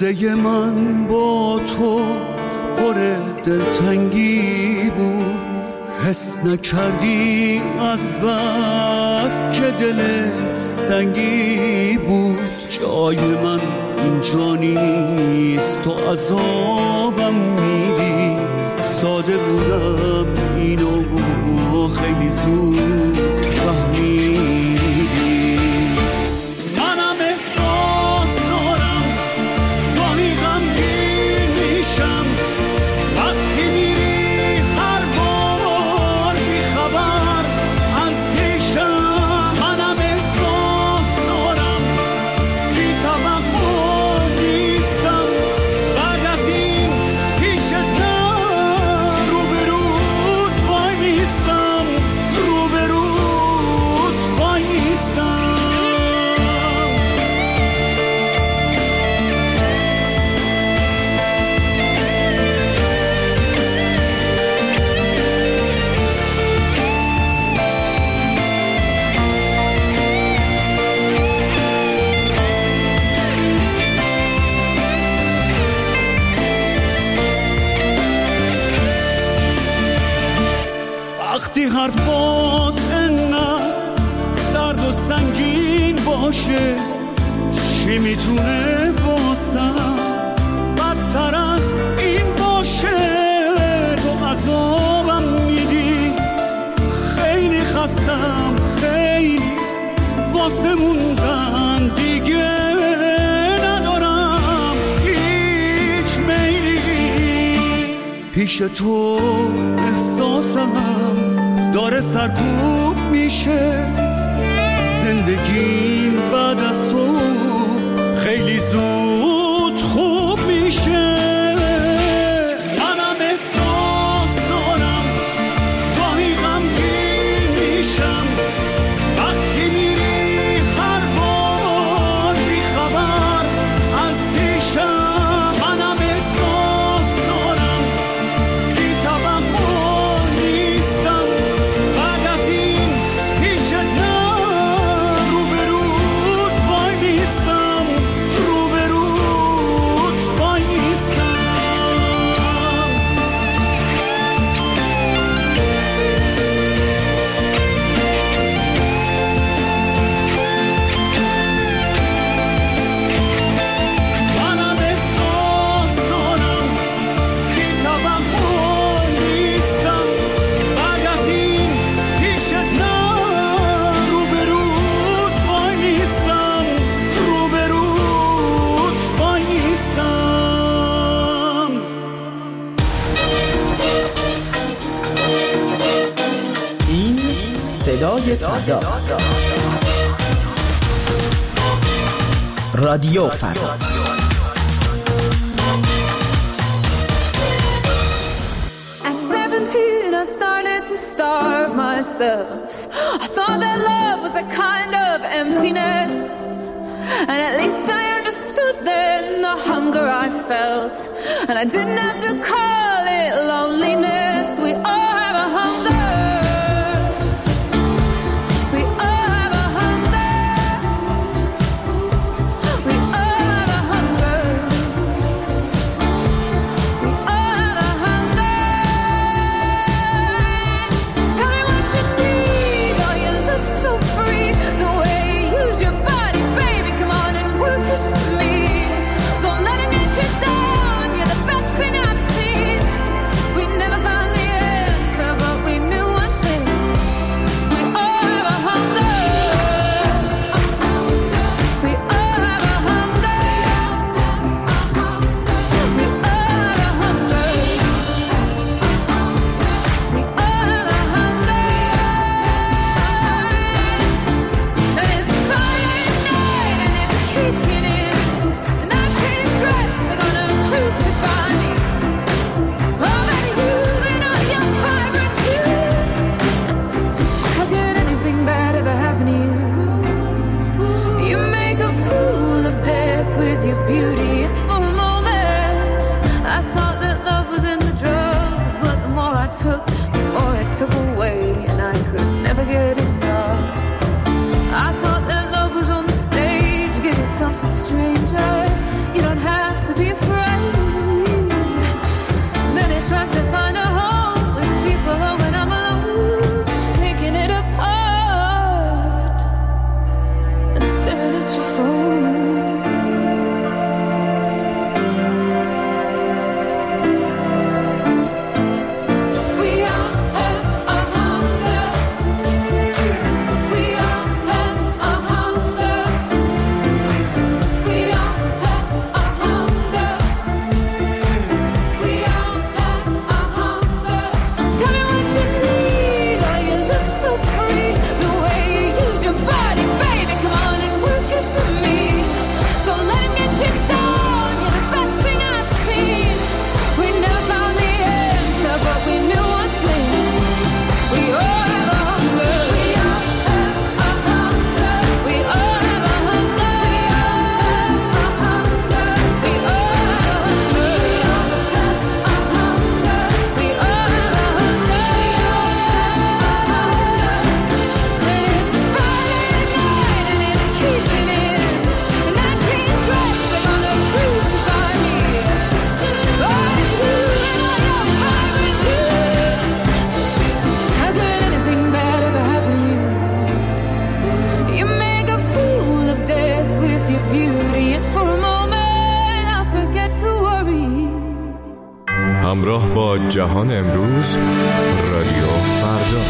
قصه من با تو پر دلتنگی بود، حس نکردی از بس که دلت سنگی بود. جای من اینجا نیست، تو عذابم میدی. ساده بودم اینو خیلی زود فهمیدی. منم احساس دارم گاهی غمگین میشم وقتی میری هر بار بیخبر از پیشم. منم احساس دارم بی توقع نیستم بعد از این پیشت نه روبروت وای نیستم، روبروت وای نیستم. وقتی حرفات انقدر سرد و سنگین باشه، چی میتونه واسم بدتر از این باشه؟ تو عذابم میدی، خیلی خستم، خیلی واسه موندن دیگه ندارم هیچ میلی. پیش تو احساسم داره سرکوب میشه، زندگیم بعد از تو خیلی زود خوب میشه. منم احساس دارم گاهی غمگین میشم وقتی میری هر بار بیخبر از پیشم. منم احساس دارم بی توقع نیستم بعد از این پیشت نه روبروت وای نیستم، روبروت وای نیستم. منم احساس دارم بی توقع نیستم بعد از این پیشت نه روبروت وای نیستم، روبروت وای نیستم. این صدای فرداست. رادیو فردا. At 17 I started to starve myself. I thought that love was a kind of emptiness, and at least I understood then the hunger I felt, and I didn't have to call it loneliness. We all have a hunger. We all have a hunger. We all have a hunger. We all have a hunger. Tell me what you need. Oh, you look so free. The way you use your body, baby. Come on and work it for me. Don't let it get you down. You're the best thing I've seen. We never found the answer, but we knew one thing. We all have a hunger. We all have a hunger. We all have a hunger. We all have a hunger. And it's Friday night and it's kicking in, and I can't dress. They're gonna crucify me. Oh, but you've been on your vibrant youth. How could anything bad ever happen to you? You make a fool of death with your beauty, and for a moment I thought that love was in the drugs, but the more I took, the more it took away, and I could never get enough. I thought that love was on the stage. Give yourself to strangers. You don't have to be همراه با جهان امروز، رادیو فردا.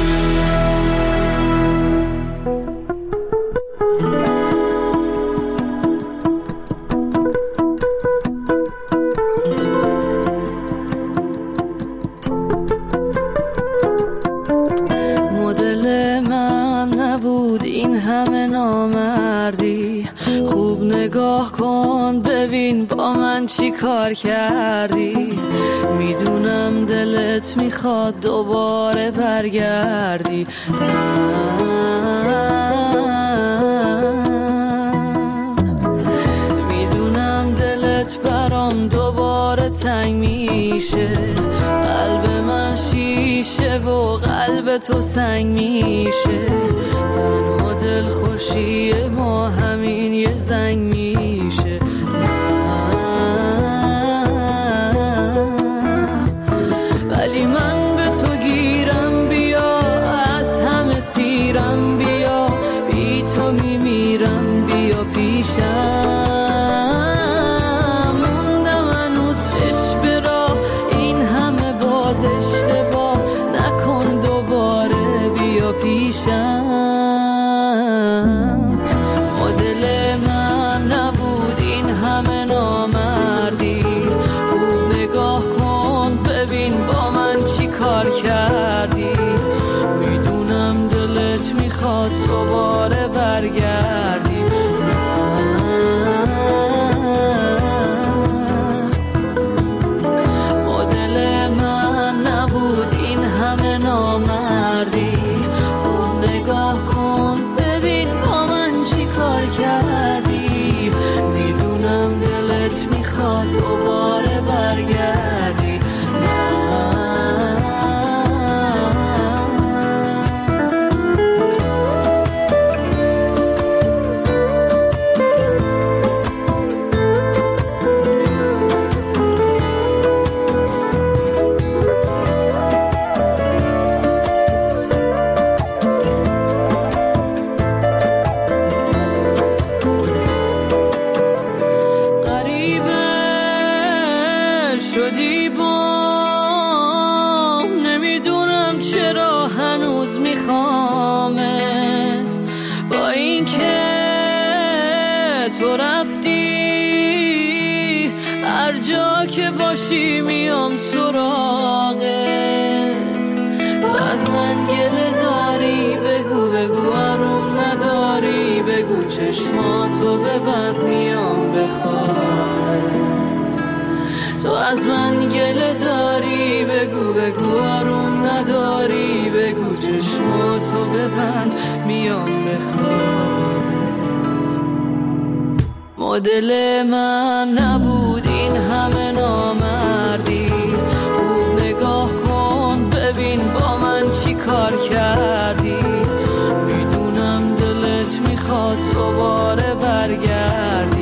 مدل من نبود این همه نامردی، خوب نگاه کن ببین با من چی کار کردی. میدونم دلت میخواد دوباره برگردی، میدونم دلت برام دوباره تنگ میشه، قلب من شیشه و قلب تو سنگ میشه. تنها دل خوشی ما همین یه زنگ میشه. ولی من به تو گیرم، بیا از همه سیرم، بیا بی تو میمیرم، بیا پیشم. موندم هنوز چشم را این همه باز اشتباه نکن، دوباره بیا پیشم. مدل من نبود این همه نامردی، خوب نگاه کن ببین با من چی کار کردی. میدونم دلت میخواد دوباره برگردی، مدل من نبود این همه نامردی، خوب نگاه کن ببین با من چی کار کردی. میدونم دلت میخواد دوباره برگردی. شدی با نمیدونم چرا هنوز میخوامت، با این که تو رفتی هر جا که باشی میام سراغت. تو از من گله داری بگو بگو، آروم نداری بگو، چشماتو ببند میام بخوابت. تو از من گله داری بگو بگو، آروم نداری بگو، چشماتو ببند میام بخوابت. مدل من نبود این همه نامردی، خوب نگاه کن ببین با من چی کار کردی. میدونم دلت میخواد دوباره برگردی،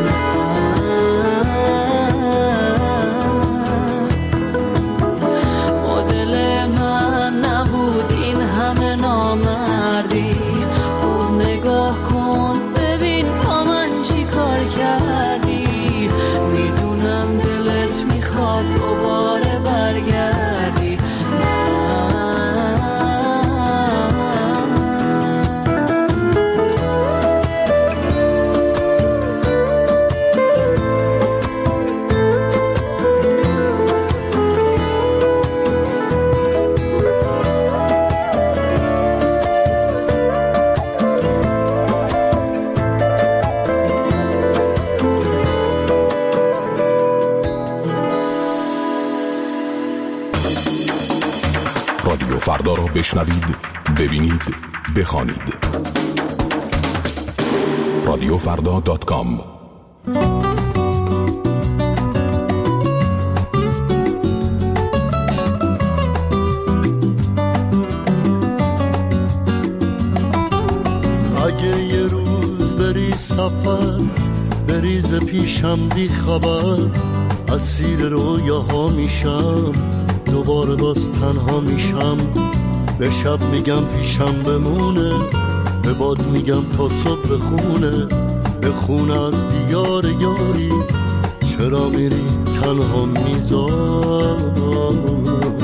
نامردی، خوب نگاه کن ببین با من چی کار کردی. میدونم دلت میخواد دوباره برگردی. رادیو فردا را بشنوید، ببینید، بخوانید. رادیوفردا.com. اگه یه روز بری سفر، بریز پیشم بی خبر، اسیر رویاها میشم، دوباره باز تنها میشم. به شب میگم پیشم بمونه، به باد میگم تا صبح بخونه، بخونه از دیار یاری، چرا میری تنها میذاری؟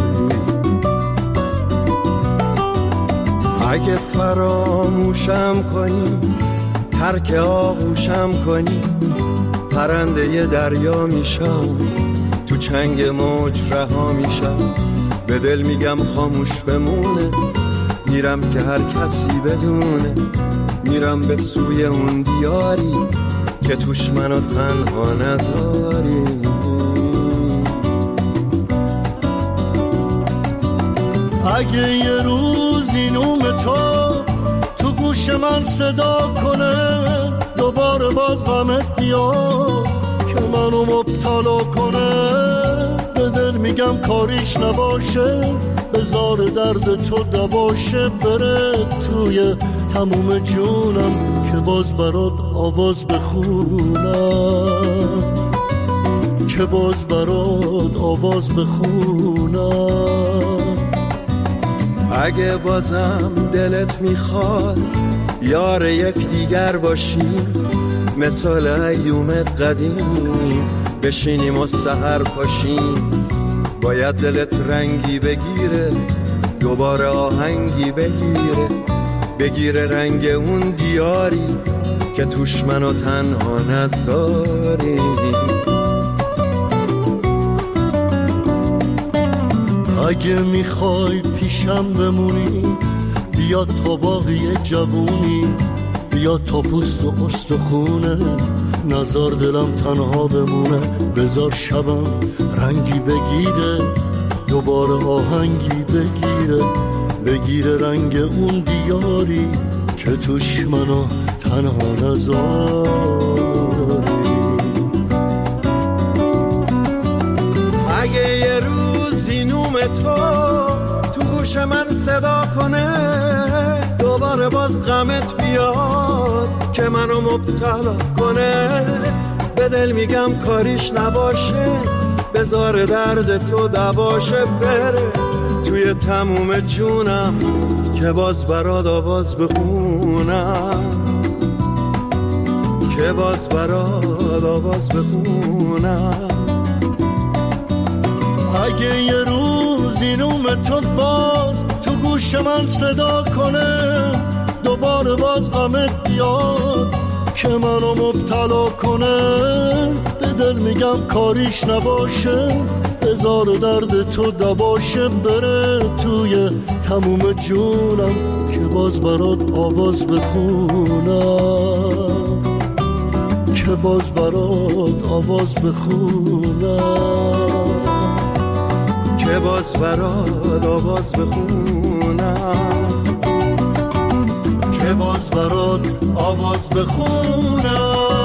اگه فراموشم کنی، ترک آغوشم کنی، پرنده دریا میشم، تو چنگ موج رها میشم. به دل میگم خاموش بمونه، میرم که هر کسی بدونه، میرم به سوی اون دیاری که توش منو تنها نذاری. اگه یه روزی نوم تو گوش من صدا کنه، دوباره باز غمت بیاد که منو مبتلا کنه، به دل میگم کاریش نباشه، بذار درد تو دباشه، بره توی تموم جونم که باز برات آواز بخونم، که باز برات آواز بخونم. اگه بازم دلت میخواد یار یک دیگر باشیم، مثال ایوم قدیم بشینیم و سحر پاشیم، باید دلت رنگی بگیره، دوباره آهنگی بگیره رنگ اون دیاری که توش منو تنها نذاری. اگه میخوای پیشم بمونی، بیا تا باقی جوونی، بیا تا پوست و استخونه، نزار دلم تنها بمونه، بذار شبم رنگی بگیره، دوباره آهنگی بگیره رنگ اون دیاری که توش منو تنها نذاری. اگه یه روزی نوم تو گوش من صدا کنه، دوباره باز غمت بیاد که منو مبتلا کنه، به دل میگم کاریش نباشه، بذار درد تو دباشه، بره توی تموم جونم که باز برات آواز بخونم، که باز برات آواز بخونم. اگه یه روزی نوم تو باز تو گوش من صدا کنه، دوباره باز غمت بیاد که منو مبتلا کنه، به دل میگم کاریش نباشه، بذار درد تو دباشه، بره توی تموم جونم که باز برات آواز بخونم، که باز برات آواز بخونم، که باز برات آواز بخونم، که باز برات آواز بخونم.